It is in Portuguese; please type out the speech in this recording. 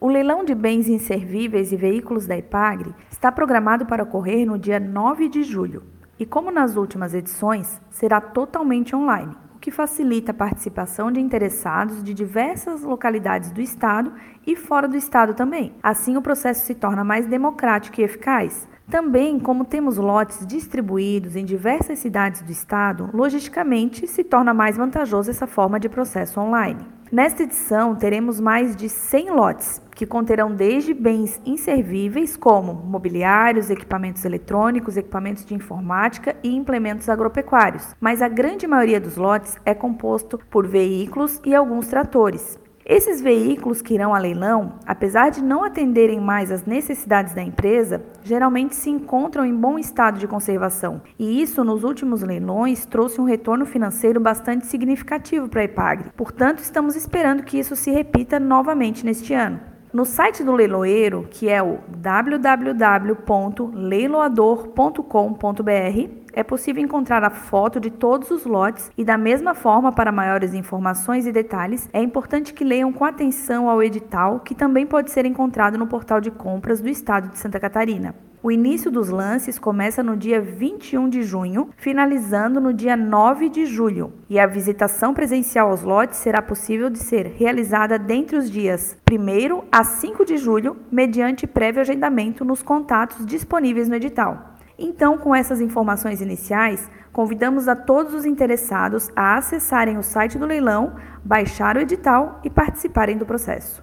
O leilão de bens inservíveis e veículos da Epagre está programado para ocorrer no dia 9 de julho e, como nas últimas edições, será totalmente online, o que facilita a participação de interessados de diversas localidades do Estado e fora do Estado também. Assim, o processo se torna mais democrático e eficaz. Também, como temos lotes distribuídos em diversas cidades do Estado, logisticamente se torna mais vantajoso essa forma de processo online. Nesta edição, teremos mais de 100 lotes, que conterão desde bens inservíveis, como mobiliários, equipamentos eletrônicos, equipamentos de informática e implementos agropecuários, mas a grande maioria dos lotes é composto por veículos e alguns tratores. Esses veículos que irão a leilão, apesar de não atenderem mais às necessidades da empresa, geralmente se encontram em bom estado de conservação. E isso, nos últimos leilões, trouxe um retorno financeiro bastante significativo para a Epagre. Portanto, estamos esperando que isso se repita novamente neste ano. No site do leiloeiro, que é o www.leiloador.com.br, é possível encontrar a foto de todos os lotes e, da mesma forma, para maiores informações e detalhes, é importante que leiam com atenção ao edital, que também pode ser encontrado no portal de compras do Estado de Santa Catarina. O início dos lances começa no dia 21 de junho, finalizando no dia 9 de julho. E a visitação presencial aos lotes será possível de ser realizada dentre os dias 1º a 5 de julho, mediante prévio agendamento nos contatos disponíveis no edital. Então, com essas informações iniciais, convidamos a todos os interessados a acessarem o site do leilão, baixar o edital e participarem do processo.